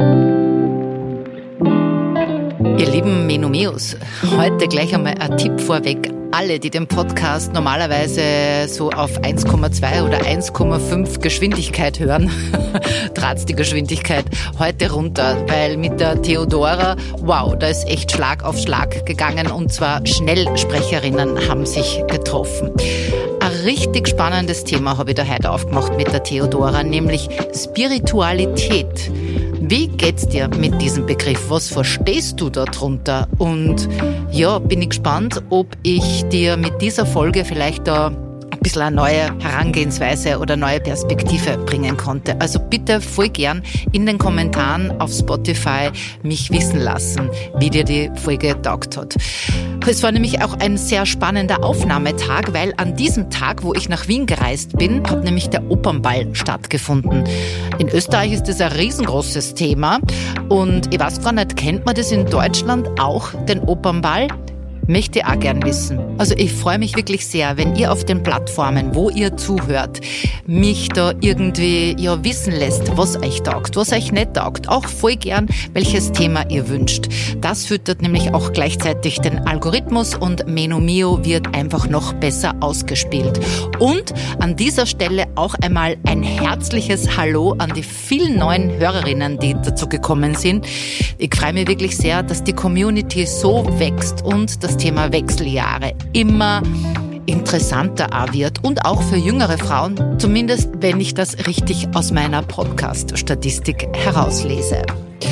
Ihr lieben Menomeos, heute gleich einmal ein Tipp vorweg. Alle, die den Podcast normalerweise so auf 1,2 oder 1,5 Geschwindigkeit hören, trat's die Geschwindigkeit heute runter, weil mit der Theodora, wow, da ist echt Schlag auf Schlag gegangen und zwar Schnellsprecherinnen haben sich getroffen. Ein richtig spannendes Thema habe ich da heute aufgemacht mit der Theodora, nämlich Spiritualität. Wie geht's dir mit diesem Begriff? Was verstehst du darunter? Und ja, bin ich gespannt, ob ich dir mit dieser Folge vielleicht da ein bisschen eine neue Herangehensweise oder neue Perspektive bringen konnte. Also bitte voll gern in den Kommentaren auf Spotify mich wissen lassen, wie dir die Folge taugt hat. Es war nämlich auch ein sehr spannender Aufnahmetag, weil an diesem Tag, wo ich nach Wien gereist bin, hat nämlich der Opernball stattgefunden. In Österreich ist das ein riesengroßes Thema und ich weiß gar nicht, kennt man das in Deutschland auch, den Opernball? Möchte ich auch gern wissen. Also ich freue mich wirklich sehr, wenn ihr auf den Plattformen, wo ihr zuhört, mich da irgendwie wissen lässt, was euch taugt, was euch nicht taugt. Auch voll gern, welches Thema ihr wünscht. Das füttert nämlich auch gleichzeitig den Algorithmus und Menomio wird einfach noch besser ausgespielt. Und an dieser Stelle auch einmal ein herzliches Hallo an die vielen neuen Hörerinnen, die dazu gekommen sind. Ich freue mich wirklich sehr, dass die Community so wächst und das Thema Wechseljahre immer interessanter auch wird und auch für jüngere Frauen, zumindest wenn ich das richtig aus meiner Podcast-Statistik herauslese.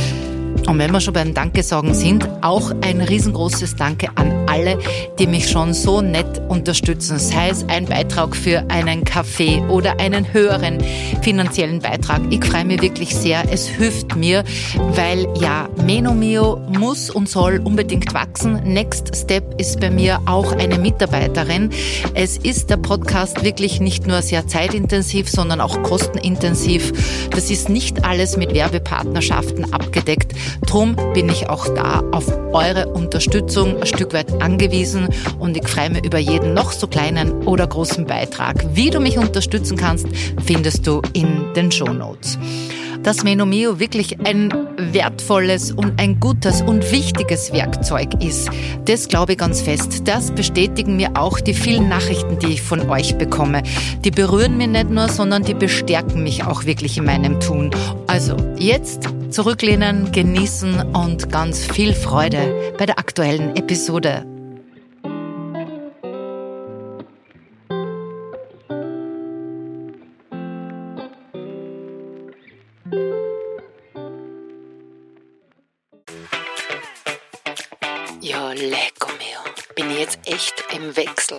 Und wenn wir schon beim Danke sagen sind, auch ein riesengroßes Danke an alle, die mich schon so nett unterstützen. Sei es ein Beitrag für einen Kaffee oder einen höheren finanziellen Beitrag. Ich freue mich wirklich sehr. Es hilft mir, weil ja, Menomio muss und soll unbedingt wachsen. Next Step ist bei mir auch eine Mitarbeiterin. Es ist der Podcast wirklich nicht nur sehr zeitintensiv, sondern auch kostenintensiv. Das ist nicht alles mit Werbepartnerschaften abgedeckt. Drum bin ich auch da auf eure Unterstützung ein Stück weit angewiesen und ich freue mich über jeden noch so kleinen oder großen Beitrag. Wie du mich unterstützen kannst, findest du in den Shownotes. Dass Menomio wirklich ein wertvolles und ein gutes und wichtiges Werkzeug ist, das glaube ich ganz fest. Das bestätigen mir auch die vielen Nachrichten, die ich von euch bekomme. Die berühren mich nicht nur, sondern die bestärken mich auch wirklich in meinem Tun. Also jetzt zurücklehnen, genießen und ganz viel Freude bei der aktuellen Episode. Ja, lecco mio. Bin ich jetzt echt im Wechsel.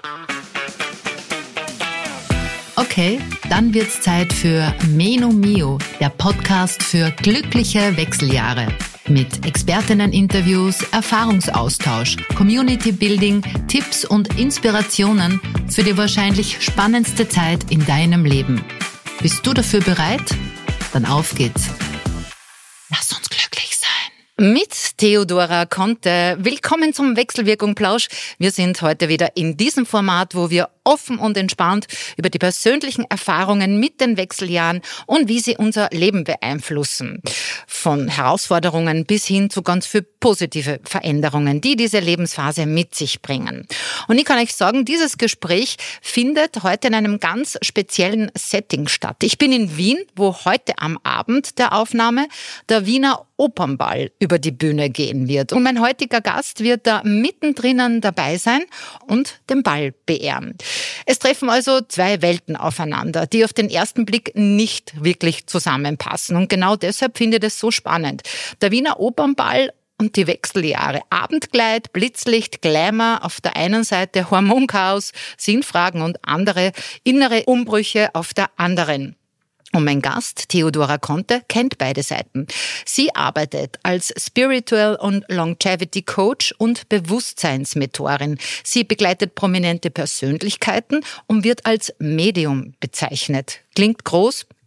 Okay, dann wird's Zeit für Menomio, der Podcast für glückliche Wechseljahre. Mit Expertinnen-Interviews, Erfahrungsaustausch, Community-Building, Tipps und Inspirationen für die wahrscheinlich spannendste Zeit in deinem Leben. Bist du dafür bereit? Dann auf geht's. Lass uns glücklich sein. Mit Theodora Conte. Willkommen zum Wechselwirkung-Plausch. Wir sind heute wieder in diesem Format, wo wir offen und entspannt über die persönlichen Erfahrungen mit den Wechseljahren und wie sie unser Leben beeinflussen. Von Herausforderungen bis hin zu ganz viel positive Veränderungen, die diese Lebensphase mit sich bringen. Und ich kann euch sagen, dieses Gespräch findet heute in einem ganz speziellen Setting statt. Ich bin in Wien, wo heute am Abend der Aufnahme der Wiener Opernball über die Bühne gehen wird. Und mein heutiger Gast wird da mittendrin dabei sein und den Ball beehren. Es treffen also zwei Welten aufeinander, die auf den ersten Blick nicht wirklich zusammenpassen. Und genau deshalb finde ich das so spannend. Der Wiener Opernball und die Wechseljahre. Abendkleid, Blitzlicht, Glamour auf der einen Seite, Hormonchaos, Sinnfragen und andere innere Umbrüche auf der anderen. Und mein Gast, Theodora Conte, kennt beide Seiten. Sie arbeitet als Spiritual und Longevity Coach und Bewusstseinsmentorin. Sie begleitet prominente Persönlichkeiten und wird als Medium bezeichnet. Klingt groß,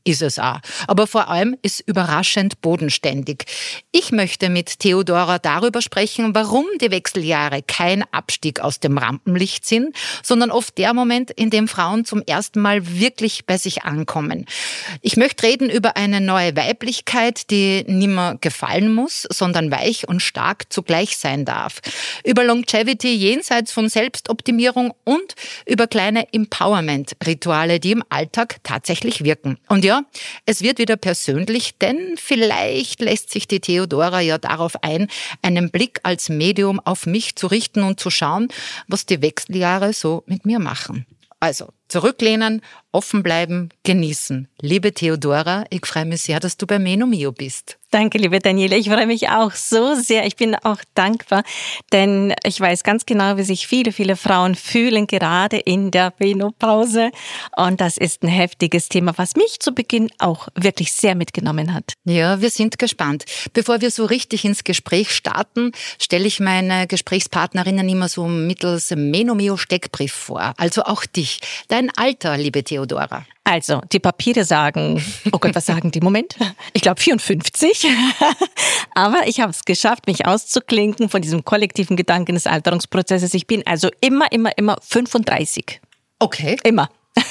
Ist es auch. Aber vor allem ist überraschend bodenständig. Ich möchte mit Theodora darüber sprechen, warum die Wechseljahre kein Abstieg aus dem Rampenlicht sind, sondern oft der Moment, in dem Frauen zum ersten Mal wirklich bei sich ankommen. Ich möchte reden über eine neue Weiblichkeit, die nimmer gefallen muss, sondern weich und stark zugleich sein darf. Über Longevity jenseits von Selbstoptimierung und über kleine Empowerment-Rituale, die im Alltag tatsächlich wirken. Und ja, es wird wieder persönlich, denn vielleicht lässt sich die Theodora ja darauf ein, einen Blick als Medium auf mich zu richten und zu schauen, was die Wechseljahre so mit mir machen. Also zurücklehnen, offen bleiben, genießen. Liebe Theodora, ich freue mich sehr, dass du bei Menomio bist. Danke, liebe Daniela. Ich freue mich auch so sehr. Ich bin auch dankbar, denn ich weiß ganz genau, wie sich viele, viele Frauen fühlen, gerade in der Menopause. Und das ist ein heftiges Thema, was mich zu Beginn auch wirklich sehr mitgenommen hat. Ja, wir sind gespannt. Bevor wir so richtig ins Gespräch starten, stelle ich meine Gesprächspartnerinnen immer so mittels Menomio-Steckbrief vor. Also auch dich. Dein Alter, liebe Theodora. Also, die Papiere sagen, oh Gott, was sagen die? Moment, ich glaube 54. Aber ich habe es geschafft, mich auszuklinken von diesem kollektiven Gedanken des Alterungsprozesses. Ich bin also immer 35. Okay. Immer.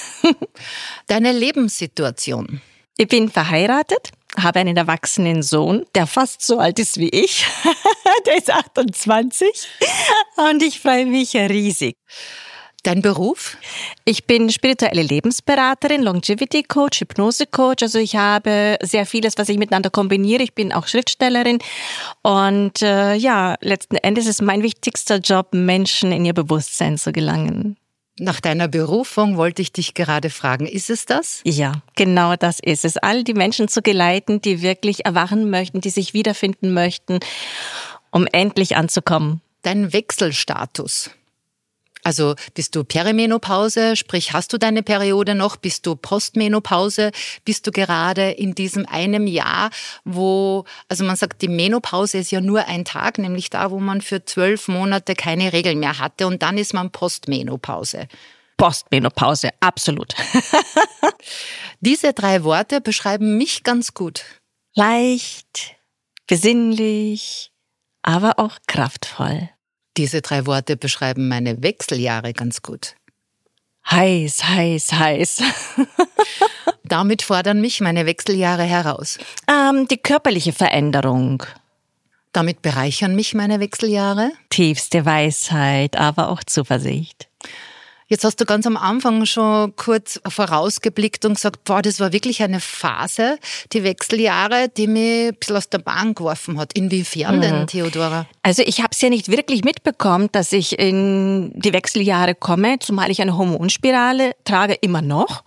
Deine Lebenssituation. Ich bin verheiratet, habe einen erwachsenen Sohn, der fast so alt ist wie ich. Der ist 28 und ich freue mich riesig. Dein Beruf? Ich bin spirituelle Lebensberaterin, Longevity Coach, Hypnose Coach. Also ich habe sehr vieles, was ich miteinander kombiniere. Ich bin auch Schriftstellerin und letzten Endes ist mein wichtigster Job, Menschen in ihr Bewusstsein zu gelangen. Nach deiner Berufung wollte ich dich gerade fragen, ist es das? Ja, genau das ist es. All die Menschen zu geleiten, die wirklich erwachen möchten, die sich wiederfinden möchten, um endlich anzukommen. Dein Wechselstatus. Also bist du Perimenopause, sprich hast du deine Periode noch, bist du Postmenopause, bist du gerade in diesem einem Jahr, wo, also man sagt, die Menopause ist ja nur ein Tag, nämlich da, wo man für 12 Monate keine Regeln mehr hatte und dann ist man Postmenopause. Postmenopause, absolut. Diese 3 Worte beschreiben mich ganz gut. Leicht, besinnlich, aber auch kraftvoll. Diese 3 Worte beschreiben meine Wechseljahre ganz gut. Heiß. Damit fordern mich meine Wechseljahre heraus. Die körperliche Veränderung. Damit bereichern mich meine Wechseljahre. Tiefste Weisheit, aber auch Zuversicht. Jetzt hast du ganz am Anfang schon kurz vorausgeblickt und gesagt, boah, das war wirklich eine Phase, die Wechseljahre, die mich ein bisschen aus der Bahn geworfen hat. Inwiefern denn, Theodora? Also ich habe es ja nicht wirklich mitbekommen, dass ich in die Wechseljahre komme, zumal ich eine Hormonspirale trage, immer noch.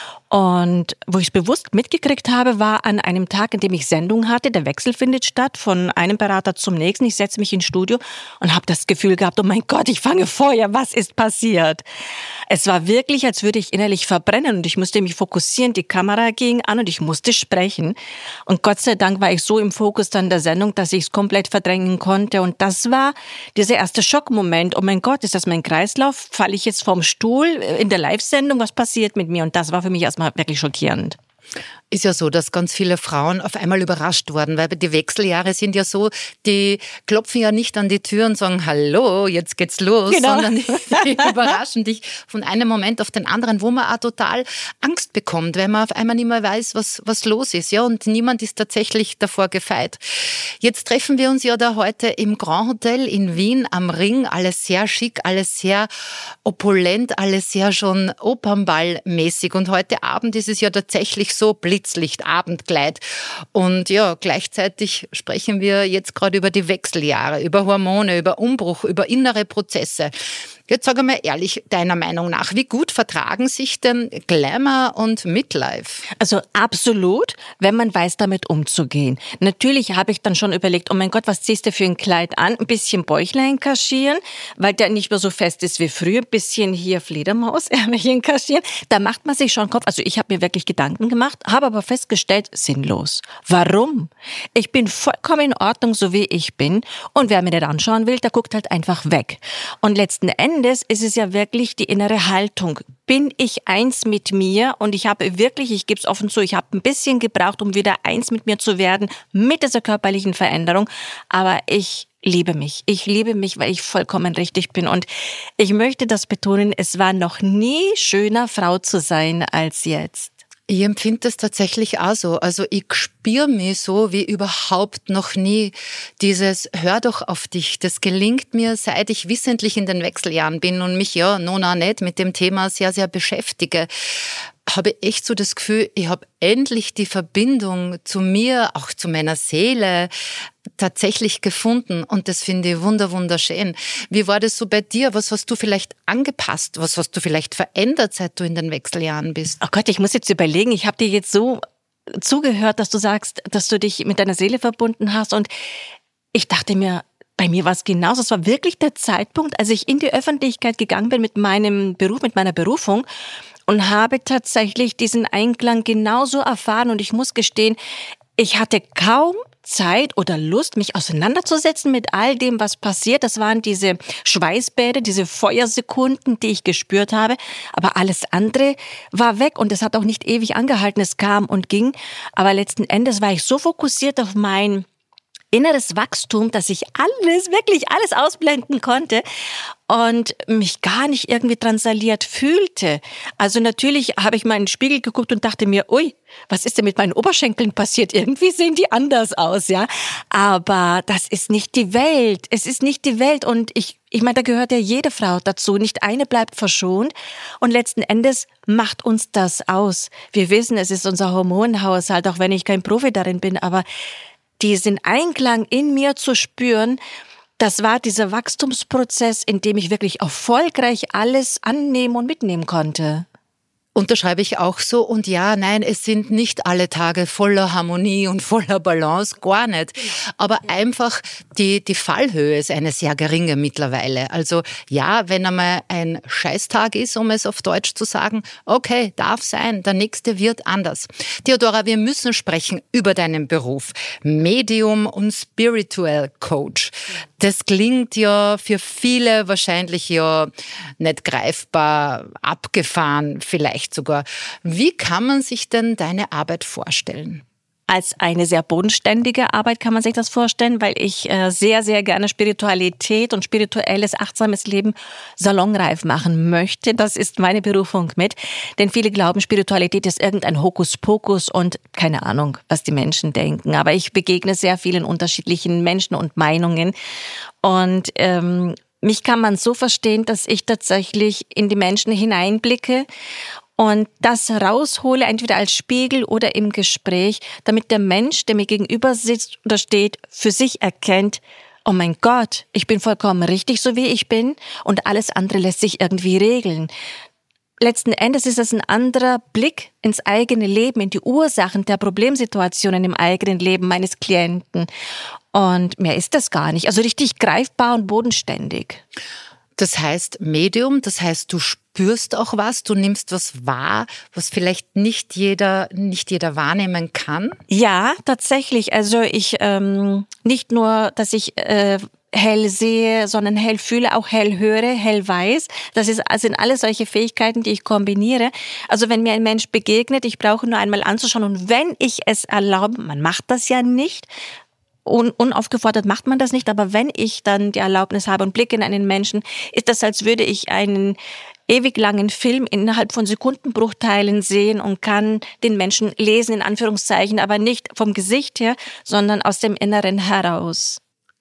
Und wo ich es bewusst mitgekriegt habe, war an einem Tag, in dem ich Sendung hatte, der Wechsel findet statt, von einem Berater zum nächsten. Ich setze mich ins Studio und habe das Gefühl gehabt, oh mein Gott, ich fange Feuer, was ist passiert? Es war wirklich, als würde ich innerlich verbrennen und ich musste mich fokussieren, die Kamera ging an und ich musste sprechen. Und Gott sei Dank war ich so im Fokus dann der Sendung, dass ich es komplett verdrängen konnte. Und das war dieser erste Schockmoment. Oh mein Gott, ist das mein Kreislauf? Falle ich jetzt vom Stuhl in der Live-Sendung? Was passiert mit mir? Und das war für mich erstmal wirklich schockierend. Ist ja so, dass ganz viele Frauen auf einmal überrascht wurden, weil die Wechseljahre sind ja so, die klopfen ja nicht an die Tür und sagen, hallo, jetzt geht's los, genau, sondern die überraschen dich von einem Moment auf den anderen, wo man auch total Angst bekommt, weil man auf einmal nicht mehr weiß, was los ist, ja, und niemand ist tatsächlich davor gefeit. Jetzt treffen wir uns ja da heute im Grand Hotel in Wien am Ring, alles sehr schick, alles sehr opulent, alles sehr schon Opernballmäßig und heute Abend ist es ja tatsächlich so Blitzlicht, Abendkleid. Und ja, gleichzeitig sprechen wir jetzt gerade über die Wechseljahre, über Hormone, über Umbruch, über innere Prozesse. Jetzt sage mal ehrlich, deiner Meinung nach, wie gut vertragen sich denn Glamour und Midlife? Also absolut, wenn man weiß, damit umzugehen. Natürlich habe ich dann schon überlegt, oh mein Gott, was ziehst du für ein Kleid an? Ein bisschen Bäuchlein kaschieren, weil der nicht mehr so fest ist wie früher. Ein bisschen hier Fledermausärmelchen kaschieren. Da macht man sich schon Kopf. Also ich habe mir wirklich Gedanken gemacht, habe aber festgestellt, sinnlos. Warum? Ich bin vollkommen in Ordnung, so wie ich bin. Und wer mir nicht anschauen will, der guckt halt einfach weg. Und letzten Endes Endes ist es ja wirklich die innere Haltung. Bin ich eins mit mir? Und ich habe wirklich, ich gebe es offen zu, ich habe ein bisschen gebraucht, um wieder eins mit mir zu werden, mit dieser körperlichen Veränderung. Aber ich liebe mich. Ich liebe mich, weil ich vollkommen richtig bin. Und ich möchte das betonen, es war noch nie schöner, Frau zu sein als jetzt. Ich empfinde das tatsächlich auch so. Also ich spüre mich so wie überhaupt noch nie. Dieses Hör doch auf dich, das gelingt mir, seit ich wissentlich in den Wechseljahren bin und mich ja noch nicht mit dem Thema sehr, sehr beschäftige. Habe echt so das Gefühl, ich habe endlich die Verbindung zu mir, auch zu meiner Seele tatsächlich gefunden und das finde ich wunderschön. Wie war das so bei dir? Was hast du vielleicht angepasst? Was hast du vielleicht verändert, seit du in den Wechseljahren bist? Oh Gott, ich muss jetzt überlegen, ich habe dir jetzt so zugehört, dass du sagst, dass du dich mit deiner Seele verbunden hast und ich dachte mir, bei mir war es genauso. Es war wirklich der Zeitpunkt, als ich in die Öffentlichkeit gegangen bin mit meinem Beruf, mit meiner Berufung und habe tatsächlich diesen Einklang genauso erfahren und ich muss gestehen, ich hatte kaum Zeit oder Lust, mich auseinanderzusetzen mit all dem, was passiert. Das waren diese Schweißbäder, diese Feuersekunden, die ich gespürt habe. Aber alles andere war weg und es hat auch nicht ewig angehalten. Es kam und ging. Aber letzten Endes war ich so fokussiert auf mein inneres Wachstum, dass ich wirklich alles ausblenden konnte und mich gar nicht irgendwie drangsaliert fühlte. Also natürlich habe ich mal in den Spiegel geguckt und dachte mir, ui, was ist denn mit meinen Oberschenkeln passiert? Irgendwie sehen die anders aus, ja. Aber das ist nicht die Welt. Es ist nicht die Welt und ich meine, da gehört ja jede Frau dazu. Nicht eine bleibt verschont und letzten Endes macht uns das aus. Wir wissen, es ist unser Hormonhaushalt, auch wenn ich kein Profi darin bin, aber diesen Einklang in mir zu spüren, das war dieser Wachstumsprozess, in dem ich wirklich erfolgreich alles annehmen und mitnehmen konnte. Unterschreibe ich auch so. Und ja, nein, es sind nicht alle Tage voller Harmonie und voller Balance, gar nicht. Aber einfach die Fallhöhe ist eine sehr geringe mittlerweile. Also ja, wenn einmal ein Scheißtag ist, um es auf Deutsch zu sagen, okay, darf sein, der nächste wird anders. Theodora, wir müssen sprechen über deinen Beruf. Medium und Spiritual Coach. Das klingt ja für viele wahrscheinlich ja nicht greifbar, abgefahren vielleicht sogar. Wie kann man sich denn deine Arbeit vorstellen? Als eine sehr bodenständige Arbeit kann man sich das vorstellen, weil ich sehr, sehr gerne Spiritualität und spirituelles, achtsames Leben salonreif machen möchte. Das ist meine Berufung mit. Denn viele glauben, Spiritualität ist irgendein Hokuspokus und keine Ahnung, was die Menschen denken. Aber ich begegne sehr vielen unterschiedlichen Menschen und Meinungen. Und mich kann man so verstehen, dass ich tatsächlich in die Menschen hineinblicke und das raushole, entweder als Spiegel oder im Gespräch, damit der Mensch, der mir gegenüber sitzt oder steht, für sich erkennt, oh mein Gott, ich bin vollkommen richtig, so wie ich bin und alles andere lässt sich irgendwie regeln. Letzten Endes ist es ein anderer Blick ins eigene Leben, in die Ursachen der Problemsituationen im eigenen Leben meines Klienten. Und mehr ist das gar nicht. Also richtig greifbar und bodenständig. Das heißt Medium, das heißt, du spürst auch was, du nimmst was wahr, was vielleicht nicht jeder wahrnehmen kann? Ja, tatsächlich. Also ich nicht nur, dass ich hell sehe, sondern hell fühle, auch hell höre, hell weiß. Das sind alles solche Fähigkeiten, die ich kombiniere. Also wenn mir ein Mensch begegnet, ich brauche nur einmal anzuschauen und wenn ich es erlaube, man macht das ja nicht, unaufgefordert macht man das nicht, aber wenn ich dann die Erlaubnis habe und blicke in einen Menschen, ist das, als würde ich einen ewig langen Film innerhalb von Sekundenbruchteilen sehen und kann den Menschen lesen, in Anführungszeichen, aber nicht vom Gesicht her, sondern aus dem Inneren heraus.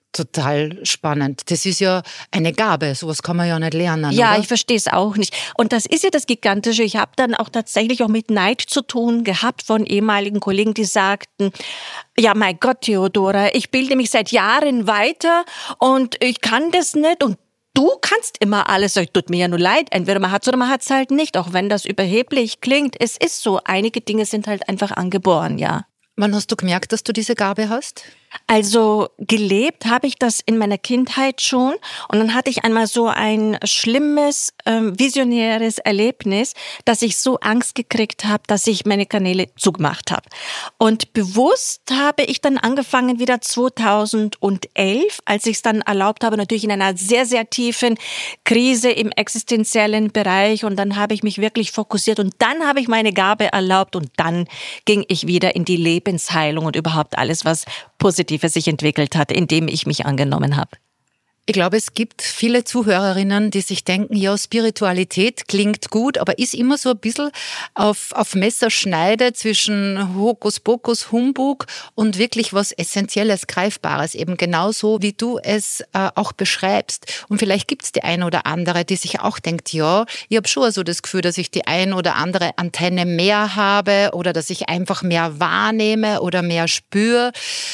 Total spannend. Das ist ja eine Gabe, sowas kann man ja nicht lernen. Ja, oder? Ich verstehe es auch nicht. Und das ist ja das Gigantische. Ich habe dann auch tatsächlich auch mit Neid zu tun gehabt von ehemaligen Kollegen, die sagten, ja, mein Gott, Theodora, ich bilde mich seit Jahren weiter und ich kann das nicht und du kannst immer alles. Das tut mir ja nur leid. Entweder man hat's oder man hat's halt nicht, auch wenn das überheblich klingt. Es ist so, einige Dinge sind halt einfach angeboren, ja. Wann hast du gemerkt, dass du diese Gabe hast? Also gelebt habe ich das in meiner Kindheit schon und dann hatte ich einmal so ein schlimmes, visionäres Erlebnis, dass ich so Angst gekriegt habe, dass ich meine Kanäle zugemacht habe. Und bewusst habe ich dann angefangen wieder 2011, als ich es dann erlaubt habe, natürlich in einer sehr, sehr tiefen Krise im existenziellen Bereich, und dann habe ich mich wirklich fokussiert und dann habe ich meine Gabe erlaubt und dann ging ich wieder in die Lebensheilung und überhaupt alles, was Positives sich entwickelt hat, indem ich mich angenommen habe. Ich glaube, es gibt viele Zuhörerinnen, die sich denken, ja, Spiritualität klingt gut, aber ist immer so ein bisschen auf Messerschneide zwischen Hokuspokus, Humbug und wirklich was Essentielles, Greifbares, eben genauso, wie du es auch beschreibst. Und vielleicht gibt es die eine oder andere, die sich auch denkt, ja, ich habe schon so das Gefühl, dass ich die ein oder andere Antenne mehr habe oder dass ich einfach mehr wahrnehme oder mehr spüre.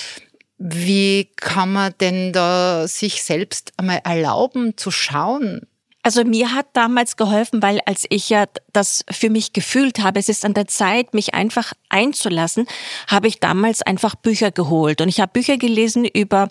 Wie kann man denn da sich selbst einmal erlauben zu schauen? Also mir hat damals geholfen, weil als ich ja das für mich gefühlt habe, es ist an der Zeit, mich einfach einzulassen, habe ich damals einfach Bücher geholt. Und ich habe Bücher gelesen über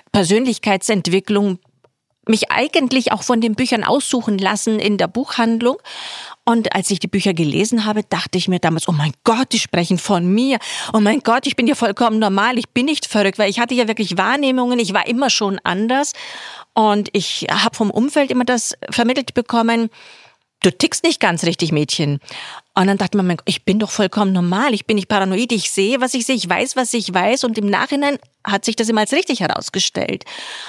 Persönlichkeitsentwicklung, mich eigentlich auch von den Büchern aussuchen lassen in der Buchhandlung. Und als ich die Bücher gelesen habe, dachte ich mir damals, oh mein Gott, die sprechen von mir. Oh mein Gott, ich bin ja vollkommen normal, ich bin nicht verrückt, weil ich hatte ja wirklich Wahrnehmungen, ich war immer schon anders. Und ich habe vom Umfeld immer das vermittelt bekommen, du tickst nicht ganz richtig, Mädchen. Und dann dachte man, mein Gott, ich bin doch vollkommen normal, ich bin nicht paranoid, ich sehe, was ich sehe, ich weiß, was ich weiß. Und im Nachhinein hat sich das immer als richtig herausgestellt.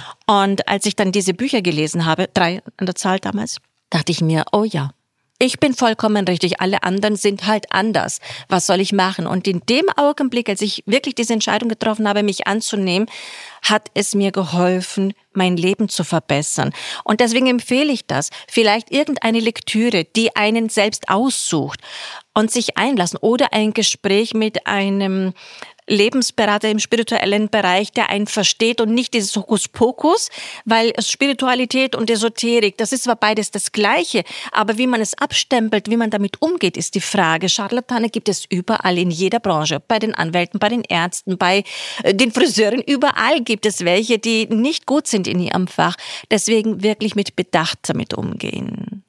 Und als ich dann diese Bücher gelesen habe, 3 an der Zahl damals, dachte ich mir, oh ja, ich bin vollkommen richtig, alle anderen sind halt anders. Was soll ich machen? Und in dem Augenblick, als ich wirklich diese Entscheidung getroffen habe, mich anzunehmen, hat es mir geholfen, mein Leben zu verbessern. Und deswegen empfehle ich das. Vielleicht irgendeine Lektüre, die einen selbst aussucht und sich einlassen oder ein Gespräch mit einem Lebensberater im spirituellen Bereich, der einen versteht und nicht dieses Hokuspokus, weil Spiritualität und Esoterik, das ist zwar beides das Gleiche, aber wie man es abstempelt, wie man damit umgeht, ist die Frage. Scharlatane gibt es überall in jeder Branche, bei den Anwälten, bei den Ärzten, bei den Friseuren, überall gibt es welche, die nicht gut sind in ihrem Fach. Deswegen wirklich mit Bedacht damit umgehen.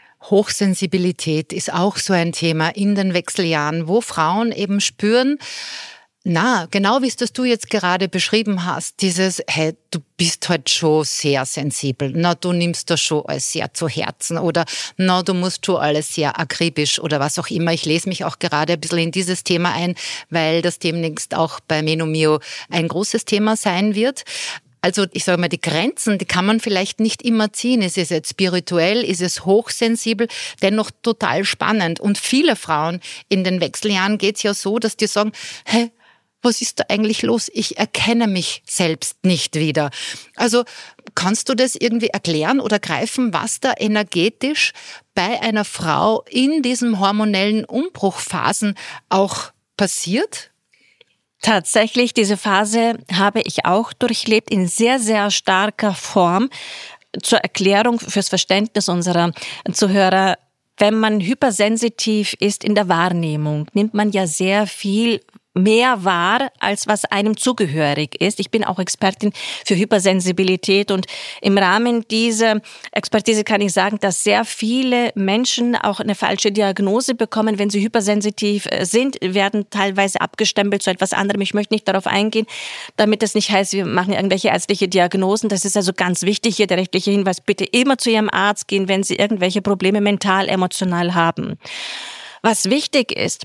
Hochsensibilität ist auch so ein Thema in den Wechseljahren, wo Frauen eben spüren, genau wie es das du jetzt gerade beschrieben hast, dieses, hey, du bist halt schon sehr sensibel, du nimmst das schon alles sehr zu Herzen oder du musst schon alles sehr akribisch oder was auch immer. Ich lese mich auch gerade ein bisschen in dieses Thema ein, weil das demnächst auch bei Menomio ein großes Thema sein wird. Also ich sage mal, die Grenzen, die kann man vielleicht nicht immer ziehen. Ist es jetzt spirituell, ist es hochsensibel, dennoch total spannend. Und viele Frauen in den Wechseljahren geht's ja so, dass die sagen, hey, was ist da eigentlich los? Ich erkenne mich selbst nicht wieder. Also kannst du das irgendwie erklären oder greifen, was da energetisch bei einer Frau in diesen hormonellen Umbruchphasen auch passiert? Tatsächlich, diese Phase habe ich auch durchlebt in sehr, sehr starker Form. Zur Erklärung fürs Verständnis unserer Zuhörer: Wenn man hypersensitiv ist in der Wahrnehmung, nimmt man ja sehr viel mehr wahr, als was einem zugehörig ist. Ich bin auch Expertin für Hypersensibilität und im Rahmen dieser Expertise kann ich sagen, dass sehr viele Menschen auch eine falsche Diagnose bekommen, wenn sie hypersensitiv sind, werden teilweise abgestempelt zu etwas anderem. Ich möchte nicht darauf eingehen, damit es nicht heißt, wir machen irgendwelche ärztliche Diagnosen. Das ist also ganz wichtig hier, der rechtliche Hinweis: Bitte immer zu Ihrem Arzt gehen, wenn Sie irgendwelche Probleme mental, emotional haben. Was wichtig ist,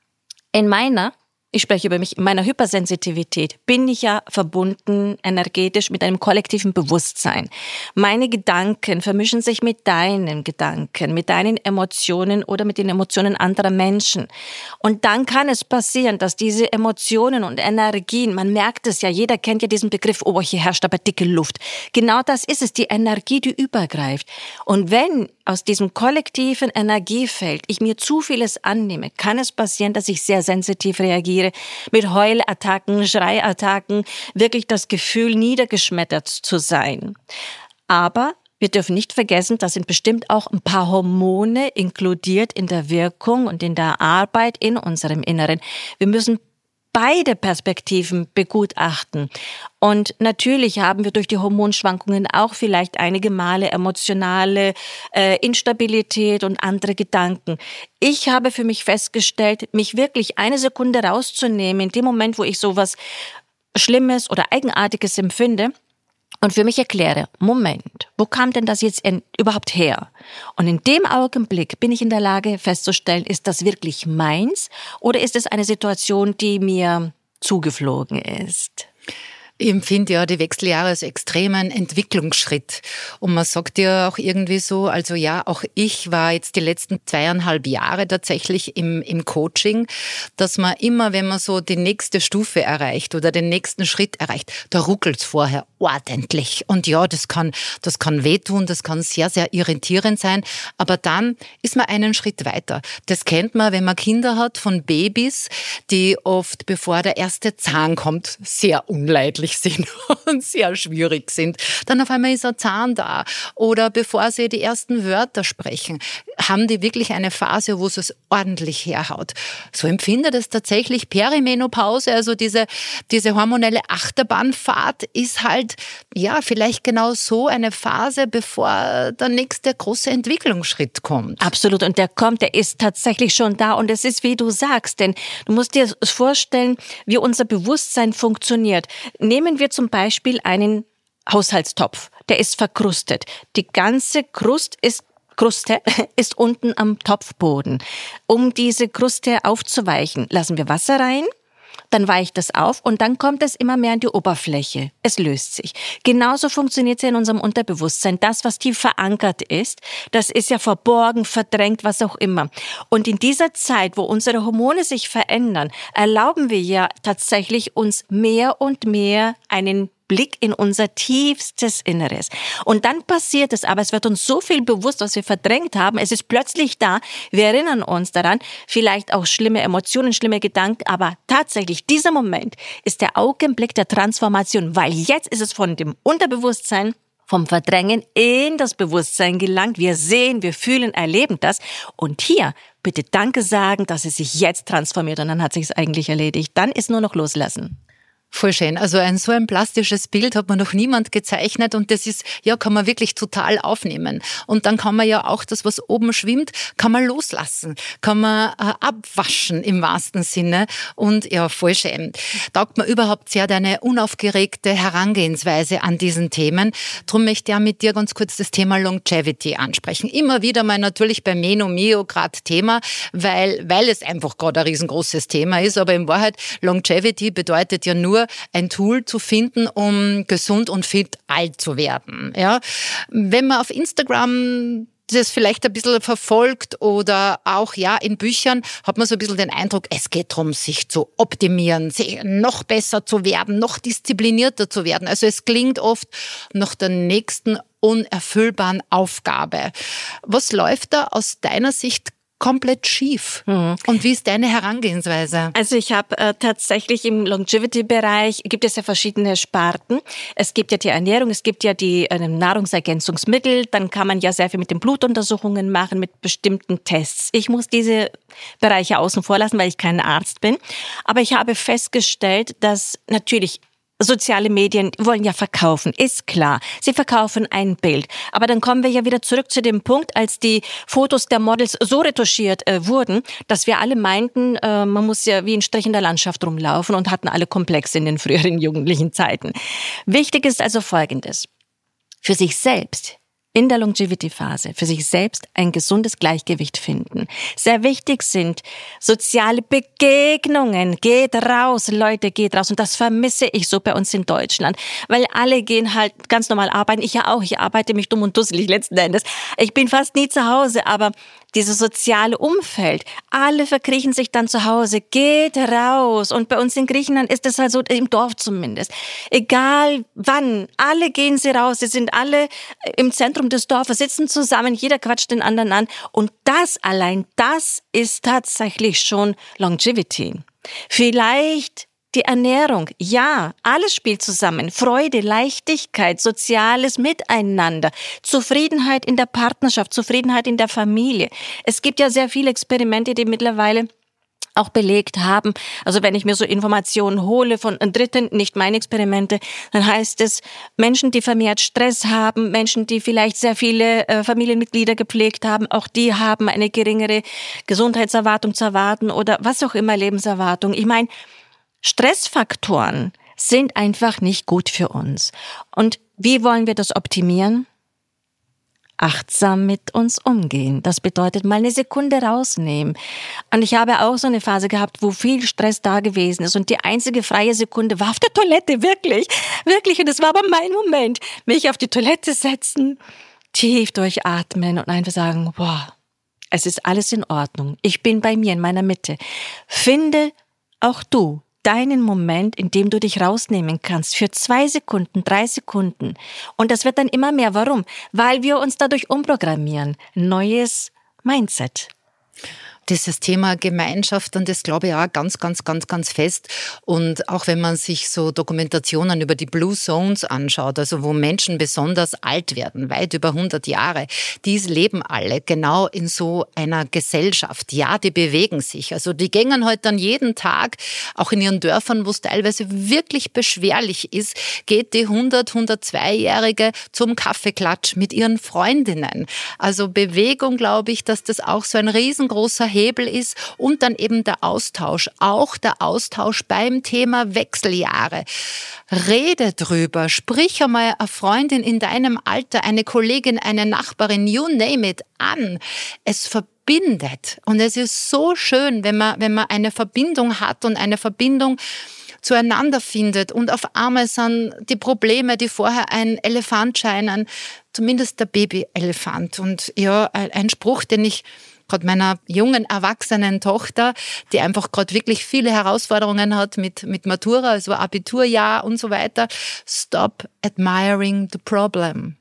ich spreche über mich, in meiner Hypersensitivität bin ich ja verbunden energetisch mit einem kollektiven Bewusstsein. Meine Gedanken vermischen sich mit deinen Gedanken, mit deinen Emotionen oder mit den Emotionen anderer Menschen. Und dann kann es passieren, dass diese Emotionen und Energien, man merkt es ja, jeder kennt ja diesen Begriff, oh, hier herrscht aber dicke Luft. Genau das ist es, die Energie, die übergreift. Und wenn aus diesem kollektiven Energiefeld ich mir zu vieles annehme, kann es passieren, dass ich sehr sensitiv reagiere, mit Heulattacken, Schreiattacken, wirklich das Gefühl, niedergeschmettert zu sein. Aber wir dürfen nicht vergessen, da sind bestimmt auch ein paar Hormone inkludiert in der Wirkung und in der Arbeit in unserem Inneren. Wir müssen beide Perspektiven begutachten. Und natürlich haben wir durch die Hormonschwankungen auch vielleicht einige Male emotionale Instabilität und andere Gedanken. Ich habe für mich festgestellt, mich wirklich eine Sekunde rauszunehmen, in dem Moment, wo ich sowas Schlimmes oder Eigenartiges empfinde, und für mich erkläre, Moment, wo kam denn das jetzt überhaupt her? Und in dem Augenblick bin ich in der Lage festzustellen, ist das wirklich meins oder ist es eine Situation, die mir zugeflogen ist? Ich empfinde ja die Wechseljahre als extremen Entwicklungsschritt. Und man sagt ja auch irgendwie so, also ja, auch ich war jetzt die letzten 2,5 Jahre tatsächlich im Coaching, dass man immer, wenn man so die nächste Stufe erreicht oder den nächsten Schritt erreicht, da ruckelt's vorher ordentlich. Und ja, das kann wehtun, das kann sehr, sehr irritierend sein. Aber dann ist man einen Schritt weiter. Das kennt man, wenn man Kinder hat von Babys, die oft, bevor der erste Zahn kommt, sehr unleidlich sind und sehr schwierig sind. Dann auf einmal ist ein Zahn da. Oder bevor sie die ersten Wörter sprechen, haben die wirklich eine Phase, wo es ordentlich herhaut. So empfinde das tatsächlich Perimenopause, also diese hormonelle Achterbahnfahrt ist halt, ja, vielleicht genau so eine Phase, bevor der nächste große Entwicklungsschritt kommt. Absolut. Und der ist tatsächlich schon da. Und es ist, wie du sagst, denn du musst dir vorstellen, wie unser Bewusstsein funktioniert. Nehmen wir zum Beispiel einen Haushaltstopf. Der ist verkrustet. Die ganze Kruste ist unten am Topfboden. Um diese Kruste aufzuweichen, lassen wir Wasser rein. Dann weicht es auf und dann kommt es immer mehr an die Oberfläche. Es löst sich. Genauso funktioniert es ja in unserem Unterbewusstsein. Das, was tief verankert ist, das ist ja verborgen, verdrängt, was auch immer. Und in dieser Zeit, wo unsere Hormone sich verändern, erlauben wir ja tatsächlich uns mehr und mehr einen Blick in unser tiefstes Inneres. Und dann passiert es, aber es wird uns so viel bewusst, was wir verdrängt haben. Es ist plötzlich da. Wir erinnern uns daran, vielleicht auch schlimme Emotionen, schlimme Gedanken, aber tatsächlich dieser Moment ist der Augenblick der Transformation, weil jetzt ist es von dem Unterbewusstsein, vom Verdrängen in das Bewusstsein gelangt. Wir sehen, wir fühlen, erleben das. Und hier bitte Danke sagen, dass es sich jetzt transformiert und dann hat sich es eigentlich erledigt. Dann ist nur noch loslassen. Voll schön. Also so ein plastisches Bild hat man noch niemand gezeichnet und das ist, ja, kann man wirklich total aufnehmen. Und dann kann man ja auch das, was oben schwimmt, kann man loslassen, kann man abwaschen im wahrsten Sinne und ja, voll schön. Taugt mir überhaupt sehr deine unaufgeregte Herangehensweise an diesen Themen. Drum möchte ich auch mit dir ganz kurz das Thema Longevity ansprechen. Immer wieder mal natürlich bei Meno-Mio gerade Thema, weil es einfach gerade ein riesengroßes Thema ist, aber in Wahrheit Longevity bedeutet ja nur, ein Tool zu finden, um gesund und fit alt zu werden. Ja? Wenn man auf Instagram das vielleicht ein bisschen verfolgt oder auch ja in Büchern, hat man so ein bisschen den Eindruck, es geht darum, sich zu optimieren, noch besser zu werden, noch disziplinierter zu werden. Also es klingt oft nach der nächsten unerfüllbaren Aufgabe. Was läuft da aus deiner Sicht komplett schief? Und wie ist deine Herangehensweise? Also ich habe tatsächlich im Longevity-Bereich, gibt es ja verschiedene Sparten. Es gibt ja die Ernährung, es gibt ja die Nahrungsergänzungsmittel, dann kann man ja sehr viel mit den Blutuntersuchungen machen, mit bestimmten Tests. Ich muss diese Bereiche außen vor lassen, weil ich kein Arzt bin. Aber ich habe festgestellt, dass natürlich soziale Medien wollen ja verkaufen, ist klar. Sie verkaufen ein Bild. Aber dann kommen wir ja wieder zurück zu dem Punkt, als die Fotos der Models so retuschiert wurden, dass wir alle meinten, man muss ja wie ein Strich in der Landschaft rumlaufen und hatten alle Komplexe in den früheren jugendlichen Zeiten. Wichtig ist also Folgendes. Für sich selbst in der Longevity-Phase für sich selbst ein gesundes Gleichgewicht finden. Sehr wichtig sind soziale Begegnungen. Geht raus, Leute, geht raus. Und das vermisse ich so bei uns in Deutschland. Weil alle gehen halt ganz normal arbeiten. Ich ja auch. Ich arbeite mich dumm und dusselig letzten Endes. Ich bin fast nie zu Hause, aber dieses soziale Umfeld, alle verkriechen sich dann zu Hause, geht raus. Und bei uns in Griechenland ist es halt so, im Dorf zumindest. Egal wann, alle gehen sie raus, sie sind alle im Zentrum des Dorfes, sitzen zusammen, jeder quatscht den anderen an. Und das allein, das ist tatsächlich schon Longevity. Vielleicht die Ernährung, ja, alles spielt zusammen. Freude, Leichtigkeit, soziales Miteinander, Zufriedenheit in der Partnerschaft, Zufriedenheit in der Familie. Es gibt ja sehr viele Experimente, die mittlerweile auch belegt haben. Also wenn ich mir so Informationen hole von Dritten, nicht meine Experimente, dann heißt es, Menschen, die vermehrt Stress haben, Menschen, die vielleicht sehr viele Familienmitglieder gepflegt haben, auch die haben eine geringere Gesundheitserwartung zu erwarten oder was auch immer, Lebenserwartung. Ich meine, Stressfaktoren sind einfach nicht gut für uns. Und wie wollen wir das optimieren? Achtsam mit uns umgehen. Das bedeutet mal eine Sekunde rausnehmen. Und ich habe auch so eine Phase gehabt, wo viel Stress da gewesen ist und die einzige freie Sekunde war auf der Toilette, wirklich. Wirklich. Und es war aber mein Moment. Mich auf die Toilette setzen, tief durchatmen und einfach sagen, boah, es ist alles in Ordnung. Ich bin bei mir in meiner Mitte. Finde auch du deinen Moment, in dem du dich rausnehmen kannst, für 2 Sekunden, 3 Sekunden. Und das wird dann immer mehr. Warum? Weil wir uns dadurch umprogrammieren. Neues Mindset. Dieses Thema Gemeinschaft, und das glaube ich auch ganz, ganz, ganz, ganz fest. Und auch wenn man sich so Dokumentationen über die Blue Zones anschaut, also wo Menschen besonders alt werden, weit über 100 Jahre, die leben alle genau in so einer Gesellschaft. Ja, die bewegen sich. Also die gängen halt dann jeden Tag, auch in ihren Dörfern, wo es teilweise wirklich beschwerlich ist, geht die 102-Jährige zum Kaffeeklatsch mit ihren Freundinnen. Also Bewegung, glaube ich, dass das auch so ein riesengroßer Hebel ist und dann eben der Austausch, auch der Austausch beim Thema Wechseljahre. Rede drüber, sprich einmal eine Freundin in deinem Alter, eine Kollegin, eine Nachbarin, you name it, an. Es verbindet und es ist so schön, wenn man eine Verbindung hat und eine Verbindung zueinander findet und auf einmal sind die Probleme, die vorher ein Elefant scheinen, zumindest der Babyelefant. Und ja, ein Spruch, den ich gerade meiner jungen, erwachsenen Tochter, die einfach gerade wirklich viele Herausforderungen hat mit Matura, also Abiturjahr und so weiter. Stop admiring the problem.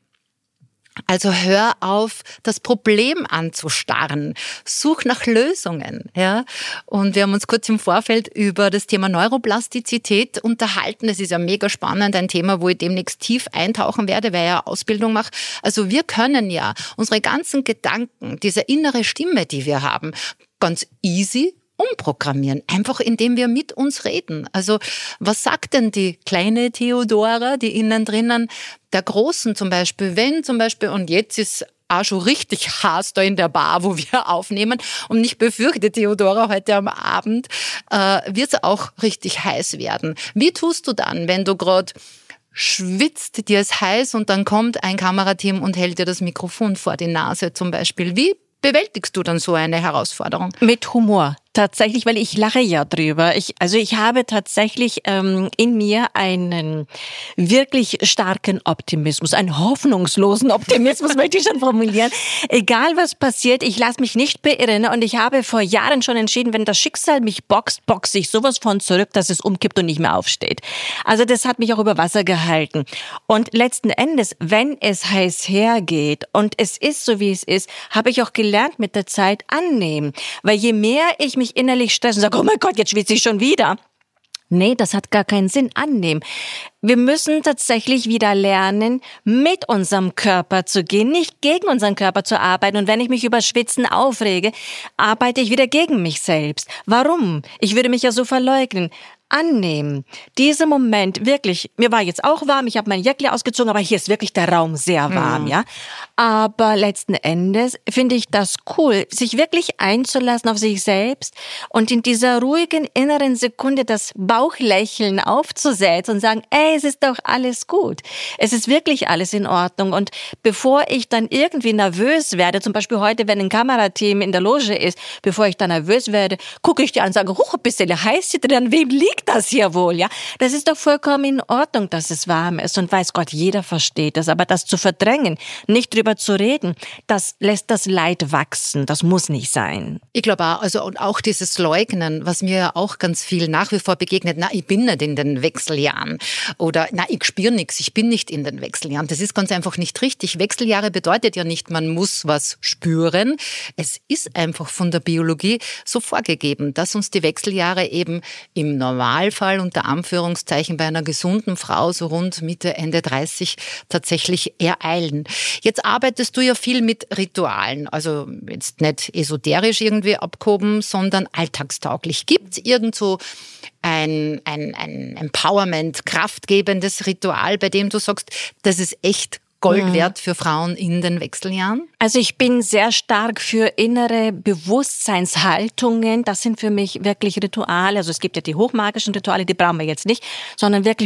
Also hör auf, das Problem anzustarren. Such nach Lösungen, ja. Und wir haben uns kurz im Vorfeld über das Thema Neuroplastizität unterhalten. Das ist ja mega spannend, ein Thema, wo ich demnächst tief eintauchen werde, weil ich ja Ausbildung mache. Also wir können ja unsere ganzen Gedanken, diese innere Stimme, die wir haben, ganz easy umprogrammieren, einfach indem wir mit uns reden. Also was sagt denn die kleine Theodora, die innen drinnen der Großen zum Beispiel, wenn zum Beispiel, und jetzt ist auch schon richtig heiß da in der Bar, wo wir aufnehmen, und ich befürchte, Theodora, heute am Abend wird es auch richtig heiß werden. Wie tust du dann, wenn du gerade schwitzt, dir ist heiß und dann kommt ein Kamerateam und hält dir das Mikrofon vor die Nase zum Beispiel? Wie bewältigst du dann so eine Herausforderung? Mit Humor. Tatsächlich, weil ich lache ja drüber. Ich habe tatsächlich in mir einen wirklich starken Optimismus, einen hoffnungslosen Optimismus, möchte ich schon formulieren. Egal was passiert, ich lasse mich nicht beirren und ich habe vor Jahren schon entschieden, wenn das Schicksal mich boxt, boxe ich sowas von zurück, dass es umkippt und nicht mehr aufsteht. Also das hat mich auch über Wasser gehalten. Und letzten Endes, wenn es heiß hergeht und es ist so, wie es ist, habe ich auch gelernt mit der Zeit annehmen. Weil je mehr ich mich innerlich stresse und sage, oh mein Gott, jetzt schwitze ich schon wieder. Nee, das hat gar keinen Sinn. Annehmen. Wir müssen tatsächlich wieder lernen, mit unserem Körper zu gehen, nicht gegen unseren Körper zu arbeiten. Und wenn ich mich über Schwitzen aufrege, arbeite ich wieder gegen mich selbst. Warum? Ich würde mich ja so verleugnen. Annehmen. Dieser Moment, wirklich, mir war jetzt auch warm, ich habe mein Jäckle ausgezogen, aber hier ist wirklich der Raum sehr warm, ja. Aber letzten Endes finde ich das cool, sich wirklich einzulassen auf sich selbst und in dieser ruhigen inneren Sekunde das Bauchlächeln aufzusetzen und sagen, ey, es ist doch alles gut. Es ist wirklich alles in Ordnung. Und bevor ich dann irgendwie nervös werde, zum Beispiel heute, wenn ein Kamerateam in der Loge ist, bevor ich dann nervös werde, gucke ich dir an und sage, huch, ein bisschen heiß hier drin, an wem liegt das hier wohl, ja? Das ist doch vollkommen in Ordnung, dass es warm ist und weiß Gott, jeder versteht das. Aber das zu verdrängen, nicht drüber zu reden, das lässt das Leid wachsen. Das muss nicht sein. Ich glaube auch, also und auch dieses Leugnen, was mir ja auch ganz viel nach wie vor begegnet, na, ich bin nicht in den Wechseljahren oder na, ich spüre nichts, ich bin nicht in den Wechseljahren. Das ist ganz einfach nicht richtig. Wechseljahre bedeutet ja nicht, man muss was spüren. Es ist einfach von der Biologie so vorgegeben, dass uns die Wechseljahre eben im normalen Normalfall unter Anführungszeichen bei einer gesunden Frau so rund Mitte, Ende 30 tatsächlich ereilen. Jetzt arbeitest du ja viel mit Ritualen, also jetzt nicht esoterisch irgendwie abgehoben, sondern alltagstauglich. Gibt es irgend so ein Empowerment, kraftgebendes Ritual, bei dem du sagst, das ist echt Gold wert für Frauen in den Wechseljahren? Also ich bin sehr stark für innere Bewusstseinshaltungen. Das sind für mich wirklich Rituale. Also es gibt ja die hochmagischen Rituale, die brauchen wir jetzt nicht, sondern wirklich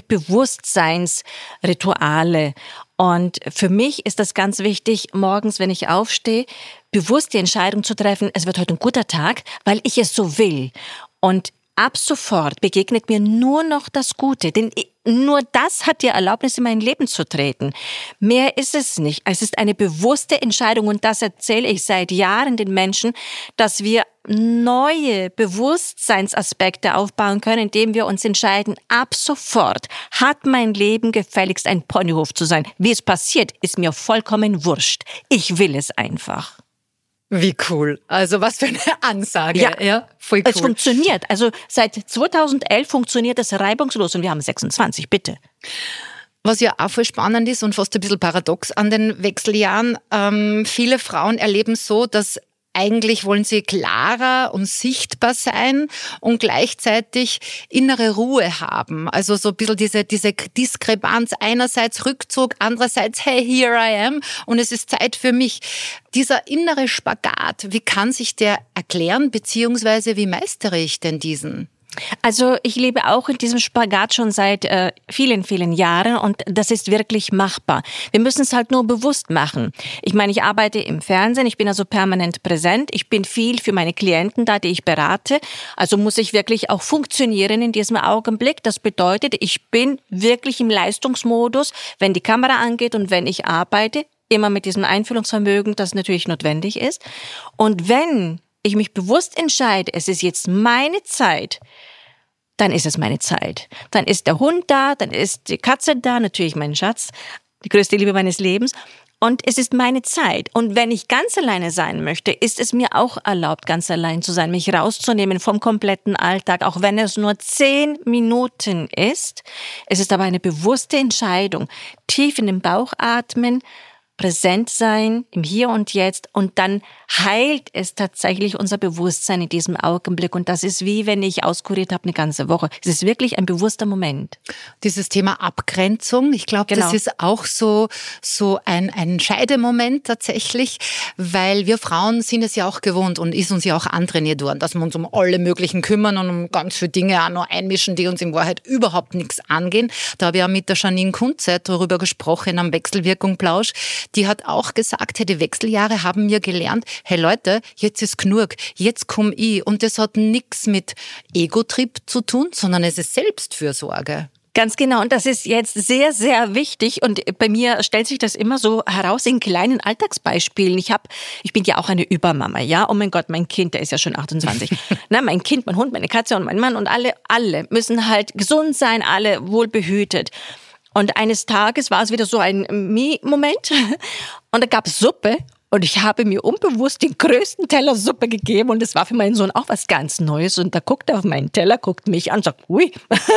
Bewusstseinsrituale. Und für mich ist das ganz wichtig, morgens, wenn ich aufstehe, bewusst die Entscheidung zu treffen, es wird heute ein guter Tag, weil ich es so will. Und ab sofort begegnet mir nur noch das Gute, denn nur das hat die Erlaubnis, in mein Leben zu treten. Mehr ist es nicht. Es ist eine bewusste Entscheidung und das erzähle ich seit Jahren den Menschen, dass wir neue Bewusstseinsaspekte aufbauen können, indem wir uns entscheiden, ab sofort hat mein Leben gefälligst ein Ponyhof zu sein. Wie es passiert, ist mir vollkommen wurscht. Ich will es einfach. Wie cool. Also was für eine Ansage. Ja, voll cool. Es funktioniert. Also seit 2011 funktioniert es reibungslos und wir haben 26, bitte. Was ja auch voll spannend ist und fast ein bisschen paradox an den Wechseljahren, viele Frauen erleben so, dass eigentlich wollen sie klarer und sichtbar sein und gleichzeitig innere Ruhe haben. Also so ein bisschen diese Diskrepanz. Einerseits Rückzug, andererseits, hey, here I am und es ist Zeit für mich. Dieser innere Spagat, wie kann sich der erklären, beziehungsweise wie meistere ich denn diesen? Also ich lebe auch in diesem Spagat schon seit vielen, vielen Jahren und das ist wirklich machbar. Wir müssen es halt nur bewusst machen. Ich meine, ich arbeite im Fernsehen, ich bin also permanent präsent, ich bin viel für meine Klienten da, die ich berate. Also muss ich wirklich auch funktionieren in diesem Augenblick. Das bedeutet, ich bin wirklich im Leistungsmodus, wenn die Kamera angeht und wenn ich arbeite, immer mit diesem Einfühlungsvermögen, das natürlich notwendig ist. Und wenn ich mich bewusst entscheide, es ist jetzt meine Zeit, dann ist es meine Zeit. Dann ist der Hund da, dann ist die Katze da, natürlich mein Schatz, die größte Liebe meines Lebens. Und es ist meine Zeit. Und wenn ich ganz alleine sein möchte, ist es mir auch erlaubt, ganz allein zu sein, mich rauszunehmen vom kompletten Alltag, auch wenn es nur 10 Minuten ist. Es ist aber eine bewusste Entscheidung. Tief in den Bauch atmen, präsent sein im Hier und Jetzt und dann heilt es tatsächlich unser Bewusstsein in diesem Augenblick und das ist wie wenn ich auskuriert habe eine ganze Woche. Es ist wirklich ein bewusster Moment. Dieses Thema Abgrenzung, ich glaube, Das ist auch so ein Scheidemoment tatsächlich, weil wir Frauen sind es ja auch gewohnt und ist uns ja auch antrainiert worden, dass wir uns um alle möglichen kümmern und um ganz viele Dinge auch noch einmischen, die uns in Wahrheit überhaupt nichts angehen. Da habe ich auch mit der Janine Kunze darüber gesprochen am Wechselwirkung Plausch. Die hat auch gesagt, hey, die Wechseljahre haben mir gelernt, hey Leute, jetzt ist genug, jetzt komm ich. Und das hat nichts mit Ego-Trip zu tun, sondern es ist Selbstfürsorge. Ganz genau. Und das ist jetzt sehr, sehr wichtig. Und bei mir stellt sich das immer so heraus in kleinen Alltagsbeispielen. Ich bin ja auch eine Übermama, ja. Oh mein Gott, mein Kind, der ist ja schon 28. Na, mein Kind, mein Hund, meine Katze und mein Mann und alle müssen halt gesund sein, alle wohlbehütet. Und eines Tages war es wieder so ein Me-Moment und da gab es Suppe und ich habe mir unbewusst den größten Teller Suppe gegeben und es war für meinen Sohn auch was ganz Neues und da guckt er auf meinen Teller, guckt mich an und sagt, ui.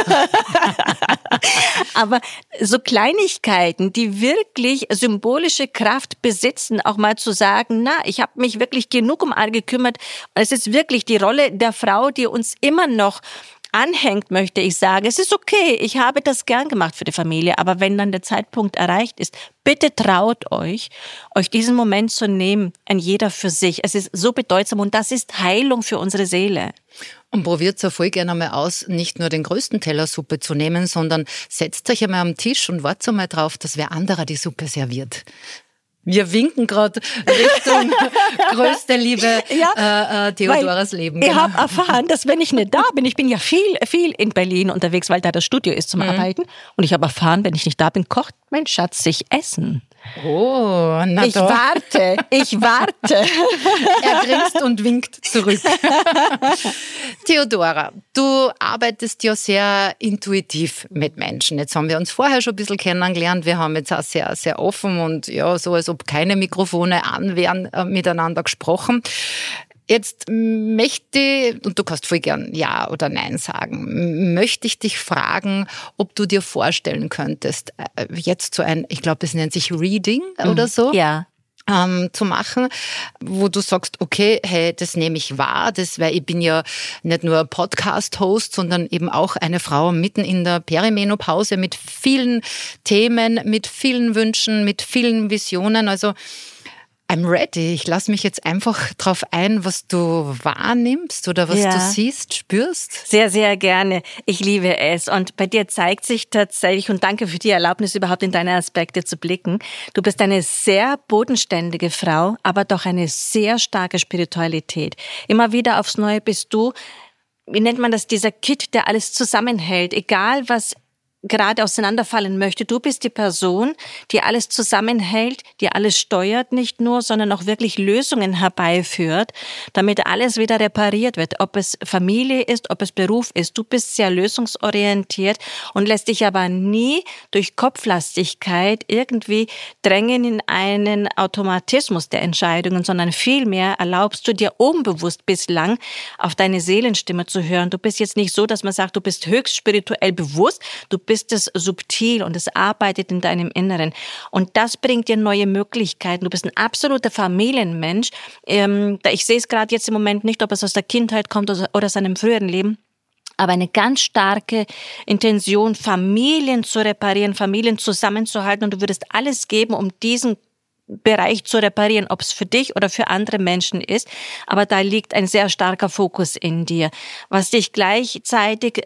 Aber so Kleinigkeiten, die wirklich symbolische Kraft besitzen, auch mal zu sagen, na, ich habe mich wirklich genug um alle gekümmert. Und es ist wirklich die Rolle der Frau, die uns immer noch anhängt, möchte ich sagen, es ist okay, ich habe das gern gemacht für die Familie, aber wenn dann der Zeitpunkt erreicht ist, bitte traut euch diesen Moment zu nehmen, ein jeder für sich. Es ist so bedeutsam und das ist Heilung für unsere Seele. Und probiert es ja voll gerne einmal aus, nicht nur den größten Teller Suppe zu nehmen, sondern setzt euch einmal am Tisch und wartet einmal drauf, dass wer anderer die Suppe serviert. Wir winken gerade Richtung größte Liebe Theodoras Leben. Ich habe erfahren, dass wenn ich nicht da bin, ich bin ja viel in Berlin unterwegs, weil da das Studio ist zum Arbeiten. Und ich habe erfahren, wenn ich nicht da bin, kocht mein Schatz sich Essen. Oh, na ich warte. Er grinst und winkt zurück. Theodora, du arbeitest ja sehr intuitiv mit Menschen. Jetzt haben wir uns vorher schon ein bisschen kennengelernt. Wir haben jetzt auch sehr, sehr offen und ja, so als ob keine Mikrofone an wären, miteinander gesprochen. Jetzt möchte, und du kannst voll gern Ja oder Nein sagen, möchte ich dich fragen, ob du dir vorstellen könntest, jetzt so ein, ich glaube, das nennt sich Reading oder so. Ja. Zu machen, wo du sagst, okay, hey, das nehme ich wahr, weil ich bin ja nicht nur Podcast-Host, sondern eben auch eine Frau mitten in der Perimenopause mit vielen Themen, mit vielen Wünschen, mit vielen Visionen, also I'm ready. Ich lasse mich jetzt einfach drauf ein, was du wahrnimmst oder was du siehst, spürst. Sehr, sehr gerne. Ich liebe es. Und bei dir zeigt sich tatsächlich, und danke für die Erlaubnis, überhaupt in deine Aspekte zu blicken. Du bist eine sehr bodenständige Frau, aber doch eine sehr starke Spiritualität. Immer wieder aufs Neue bist du, wie nennt man das, dieser Kitt, der alles zusammenhält. Egal was gerade auseinanderfallen möchte. Du bist die Person, die alles zusammenhält, die alles steuert nicht nur, sondern auch wirklich Lösungen herbeiführt, damit alles wieder repariert wird. Ob es Familie ist, ob es Beruf ist. Du bist sehr lösungsorientiert und lässt dich aber nie durch Kopflastigkeit irgendwie drängen in einen Automatismus der Entscheidungen, sondern vielmehr erlaubst du dir unbewusst bislang auf deine Seelenstimme zu hören. Du bist jetzt nicht so, dass man sagt, du bist höchst spirituell bewusst, du bist es subtil und es arbeitet in deinem Inneren. Und das bringt dir neue Möglichkeiten. Du bist ein absoluter Familienmensch. Ich sehe es gerade jetzt im Moment nicht, ob es aus der Kindheit kommt oder aus einem früheren Leben. Aber eine ganz starke Intention, Familien zu reparieren, Familien zusammenzuhalten. Und du würdest alles geben, um diesen Bereich zu reparieren, ob es für dich oder für andere Menschen ist. Aber da liegt ein sehr starker Fokus in dir, was dich gleichzeitig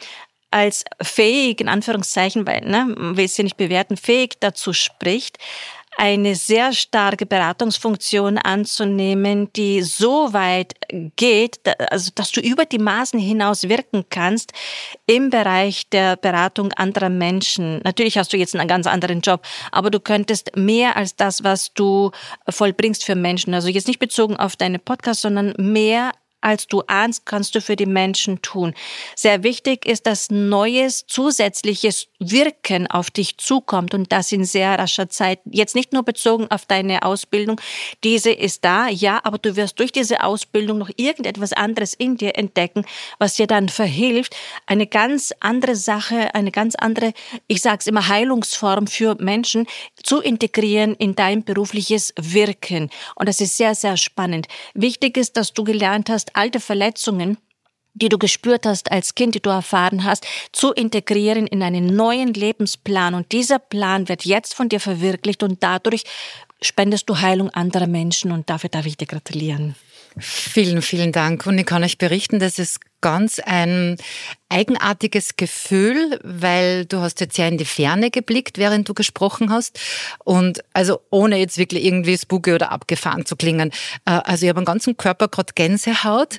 als fähig, in Anführungszeichen, weil, will es ja nicht bewerten, fähig dazu spricht, eine sehr starke Beratungsfunktion anzunehmen, die so weit geht, also dass du über die Maßen hinaus wirken kannst im Bereich der Beratung anderer Menschen. Natürlich hast du jetzt einen ganz anderen Job, aber du könntest mehr als das, was du vollbringst für Menschen. Also jetzt nicht bezogen auf deine Podcasts, sondern mehr als du ahnst, kannst du für die Menschen tun. Sehr wichtig ist, dass neues, zusätzliches Wirken auf dich zukommt und das in sehr rascher Zeit. Jetzt nicht nur bezogen auf deine Ausbildung, diese ist da, ja, aber du wirst durch diese Ausbildung noch irgendetwas anderes in dir entdecken, was dir dann verhilft, eine ganz andere Sache, eine ganz andere, ich sag's immer, Heilungsform für Menschen zu integrieren in dein berufliches Wirken. Und das ist sehr, sehr spannend. Wichtig ist, dass du gelernt hast, alte Verletzungen, die du gespürt hast als Kind, die du erfahren hast, zu integrieren in einen neuen Lebensplan. Und dieser Plan wird jetzt von dir verwirklicht und dadurch spendest du Heilung anderer Menschen und dafür darf ich dir gratulieren. Vielen, vielen Dank. Und ich kann euch berichten, das ist ganz ein eigenartiges Gefühl, weil du hast jetzt ja in die Ferne geblickt, während du gesprochen hast. Und also ohne jetzt wirklich irgendwie spooky oder abgefahren zu klingen. Also ich habe am ganzen Körper gerade Gänsehaut.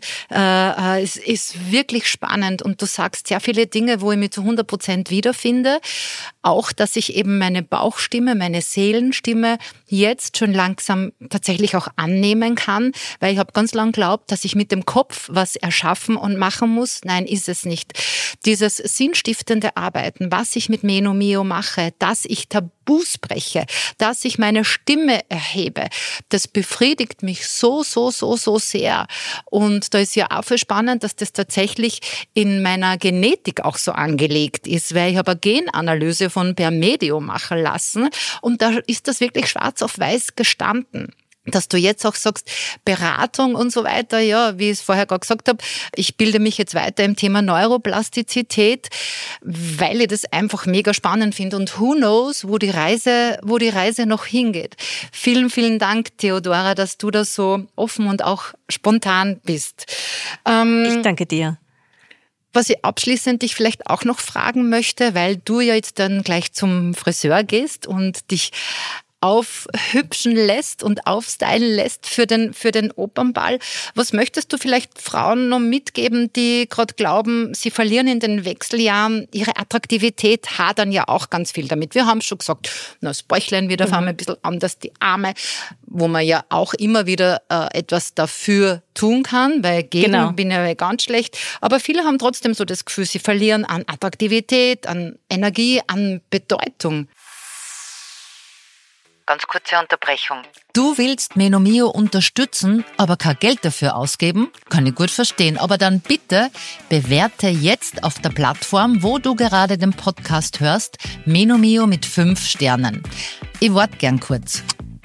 Es ist wirklich spannend und du sagst sehr viele Dinge, wo ich mich zu 100% wiederfinde. Auch, dass ich eben meine Bauchstimme, meine Seelenstimme jetzt schon langsam tatsächlich auch annehmen kann, weil ich habe ganz lang geglaubt, dass ich mit dem Kopf was erschaffen und machen muss. Nein, ist es nicht. Dieses sinnstiftende Arbeiten, was ich mit Menomio mache, dass ich Tabus breche, dass ich meine Stimme erhebe, das befriedigt mich so sehr. Und da ist ja auch viel spannend, dass das tatsächlich in meiner Genetik auch so angelegt ist, weil ich habe eine Genanalyse von Permedio machen lassen und da ist das wirklich schwarz auf weiß gestanden. Dass du jetzt auch sagst, Beratung und so weiter, ja, wie ich es vorher gerade gesagt habe, ich bilde mich jetzt weiter im Thema Neuroplastizität, weil ich das einfach mega spannend finde und who knows, wo die Reise noch hingeht. Vielen, vielen Dank, Theodora, dass du da so offen und auch spontan bist. Ich danke dir. Was ich abschließend dich vielleicht auch noch fragen möchte, weil du ja jetzt dann gleich zum Friseur gehst und dich aufhübschen lässt und aufstylen lässt für den Opernball. Was möchtest du vielleicht Frauen noch mitgeben, die gerade glauben, sie verlieren in den Wechseljahren ihre Attraktivität, hadern ja auch ganz viel damit. Wir haben schon gesagt, das Bäuchlein wird auf einmal ein bisschen anders, die Arme, wo man ja auch immer wieder etwas dafür tun kann, weil gegen bin ja ganz schlecht. Aber viele haben trotzdem so das Gefühl, sie verlieren an Attraktivität, an Energie, an Bedeutung. Ganz kurze Unterbrechung. Du willst Menomio unterstützen, aber kein Geld dafür ausgeben? Kann ich gut verstehen. Aber dann bitte bewerte jetzt auf der Plattform, wo du gerade den Podcast hörst, Menomio mit 5 Sternen. Ich warte gern kurz.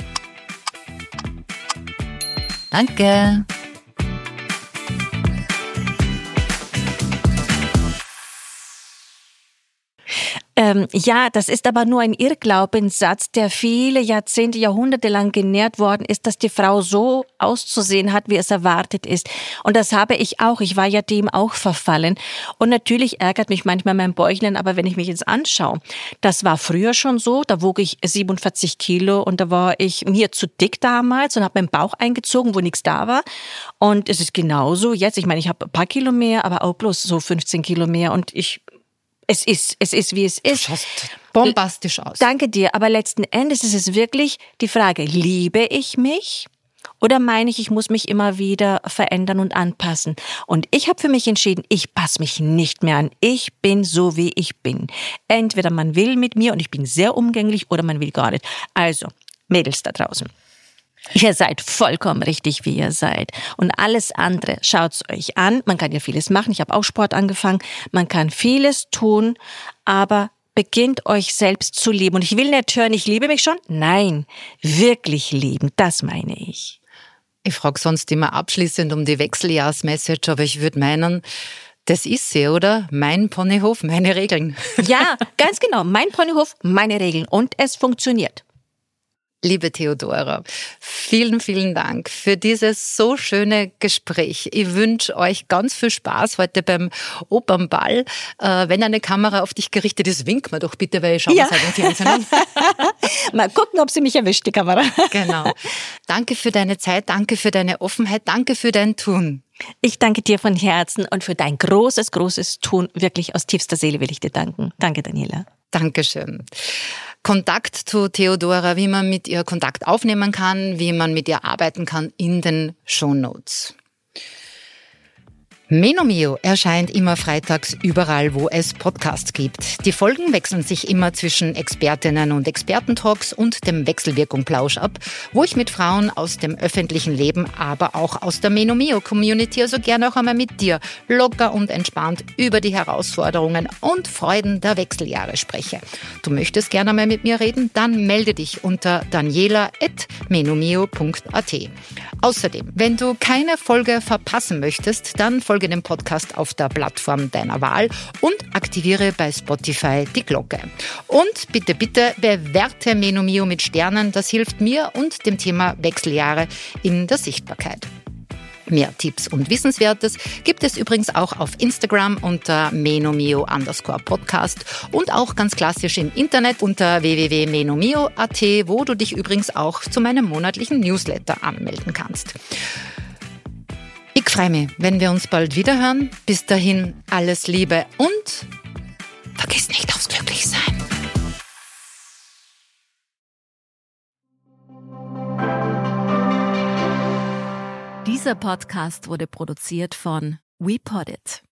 Danke. Ja, das ist aber nur ein Irrglaubenssatz, der viele Jahrzehnte, Jahrhunderte lang genährt worden ist, dass die Frau so auszusehen hat, wie es erwartet ist. Und das habe ich auch. Ich war ja dem auch verfallen. Und natürlich ärgert mich manchmal mein Bäuchlein, aber wenn ich mich jetzt anschaue, das war früher schon so, da wog ich 47 Kilo und da war ich mir zu dick damals und habe meinen Bauch eingezogen, wo nichts da war. Und es ist genauso jetzt. Ich meine, ich habe ein paar Kilo mehr, aber auch bloß so 15 Kilo mehr und es ist, wie es ist. Du schaust bombastisch aus. Danke dir, aber letzten Endes ist es wirklich die Frage, liebe ich mich oder meine ich muss mich immer wieder verändern und anpassen? Und ich habe für mich entschieden, ich passe mich nicht mehr an. Ich bin so, wie ich bin. Entweder man will mit mir und ich bin sehr umgänglich oder man will gar nicht. Also, Mädels da draußen. Ihr seid vollkommen richtig, wie ihr seid. Und alles andere, schaut's euch an. Man kann ja vieles machen. Ich habe auch Sport angefangen. Man kann vieles tun, aber beginnt euch selbst zu lieben. Und ich will nicht hören, ich liebe mich schon. Nein, wirklich lieben, das meine ich. Ich frage sonst immer abschließend um die Wechseljahrsmessage, aber ich würde meinen, das ist sie, oder? Mein Ponyhof, meine Regeln. Ja, ganz genau. Mein Ponyhof, meine Regeln. Und es funktioniert. Liebe Theodora, vielen, vielen Dank für dieses so schöne Gespräch. Ich wünsche euch ganz viel Spaß heute beim Opernball. Wenn eine Kamera auf dich gerichtet ist, wink mir doch bitte, weil ich schaue es halt im Fernsehen an. Mal gucken, ob sie mich erwischt, die Kamera. Genau. Danke für deine Zeit, danke für deine Offenheit, danke für dein Tun. Ich danke dir von Herzen und für dein großes, großes Tun. Wirklich aus tiefster Seele will ich dir danken. Danke, Daniela. Dankeschön. Kontakt zu Theodora, wie man mit ihr Kontakt aufnehmen kann, wie man mit ihr arbeiten kann, in den Shownotes. Menomio erscheint immer freitags überall, wo es Podcasts gibt. Die Folgen wechseln sich immer zwischen Expertinnen und Expertentalks und dem Wechselwirkung-Plausch ab, wo ich mit Frauen aus dem öffentlichen Leben, aber auch aus der Menomio-Community, also gerne auch einmal mit dir, locker und entspannt über die Herausforderungen und Freuden der Wechseljahre spreche. Du möchtest gerne einmal mit mir reden? Dann melde dich unter daniela@menomio.at. Außerdem, wenn du keine Folge verpassen möchtest, dann folge dem Podcast auf der Plattform deiner Wahl und aktiviere bei Spotify die Glocke. Und bitte, bitte bewerte Menomio mit Sternen, das hilft mir und dem Thema Wechseljahre in der Sichtbarkeit. Mehr Tipps und Wissenswertes gibt es übrigens auch auf Instagram unter menomio_podcast und auch ganz klassisch im Internet unter www.menomio.at, wo du dich übrigens auch zu meinem monatlichen Newsletter anmelden kannst. Ich freue mich, wenn wir uns bald wiederhören. Bis dahin alles Liebe und vergiss nicht aufs Glücklichsein. Dieser Podcast wurde produziert von WePoddit.